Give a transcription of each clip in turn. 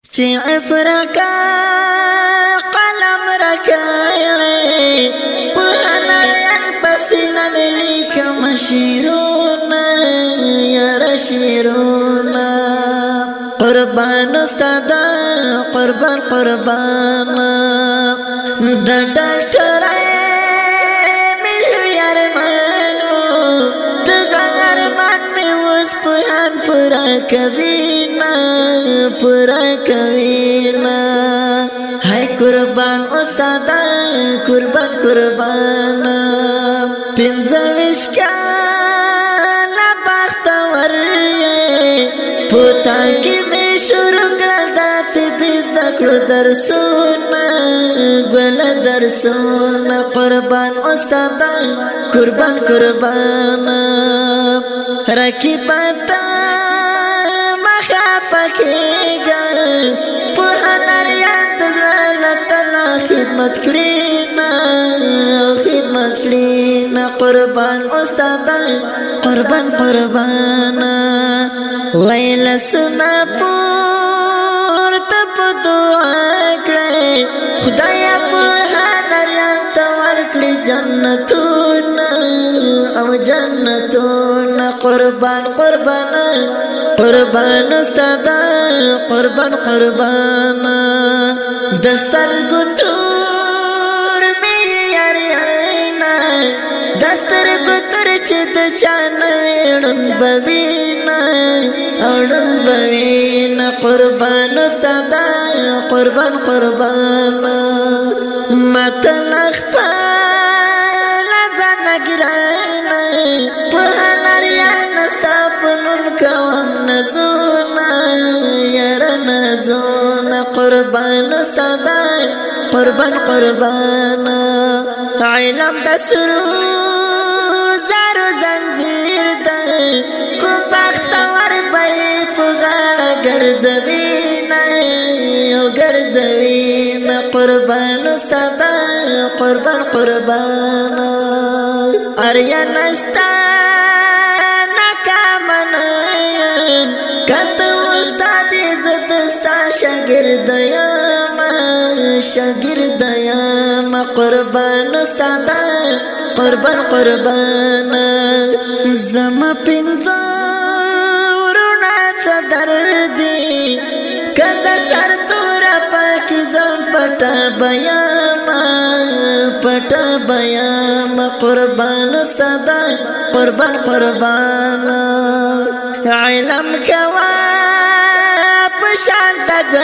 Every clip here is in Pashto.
چې افرقا قلم رکای په هنرین پسینه لیکم شیرونا یا شیرونا قربان استاد قربان قربان د ډاکټر مليار مانو د غرمان می وس په ان پورا کوینا پورا کوینا هاي قربان استاد قربان قربان پنځويش کاله بختور پوتا کې می شروع کړل داسې بیس دکړو درسونه ګل درسونه قربان استاد قربان قربان رکیبات مخه پکېګا په هنر یاد زړه خدمت کړی نا قربان استاد قربان قربان ویل سنا پور تپ دعا کړې خدای په هنر یاد ورکړي جنتونه او جنتونه قربان قربان قربان استاد قربان قربان دستر ګتور می یارینا دستر ګتور چې د چان وړم بوینا اورم بوینا قربان استاد قربان قربان متلخ په لزنګرانا په هنر یا نستفنم کوم نزونا ير نزونا قربان استاد قربان قربان علم دسرو زارو زنجیر ده کو بختور بای پغاړه ګرځوینا یو ګرځوینا قربان استاد قربان قربان اریا نستا ناکامن کته استاد عزت ستا شاګرد یم قربان استاد قربان قربان زما پنځه ورونه صدر دی کزه سر تور پاک زم پټا بیام قربان استاد قربان قربان علم کوا پشان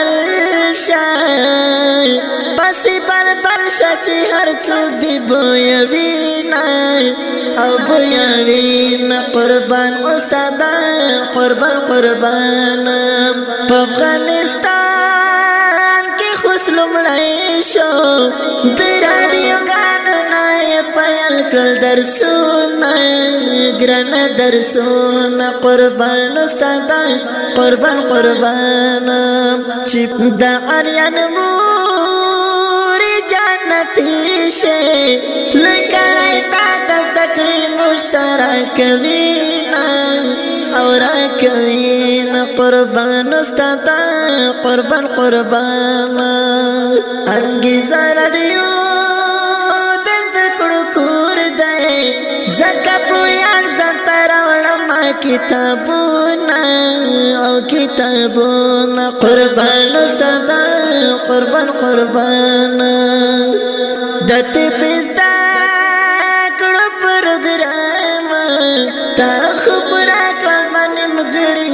گلشای پسی بل شچی هر څوک دی بویوینا او بویوینا قربان استاد قربان قربان په افغانستان کې خوشلمړای شو د رادیو غانو نه پیل کړل درسونه ګران درسونه قربان استاد قربان قربان چې د اریان مور جنتی شه لکړای تا د تکلی مشترک وینا اور کوینا قربان استاد قربان قربان انګیزه رډیو د ذکر کور دی زکه په یان زنتر علماء کتابونه او کتابونه قربان استاد قربان قربان دته پستا کړه پروګرام تا خبره کړم مګړي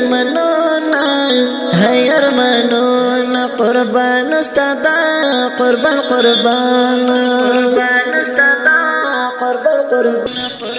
يرمنونا قربان استاد قربان قربان قربان استاد قربان قربان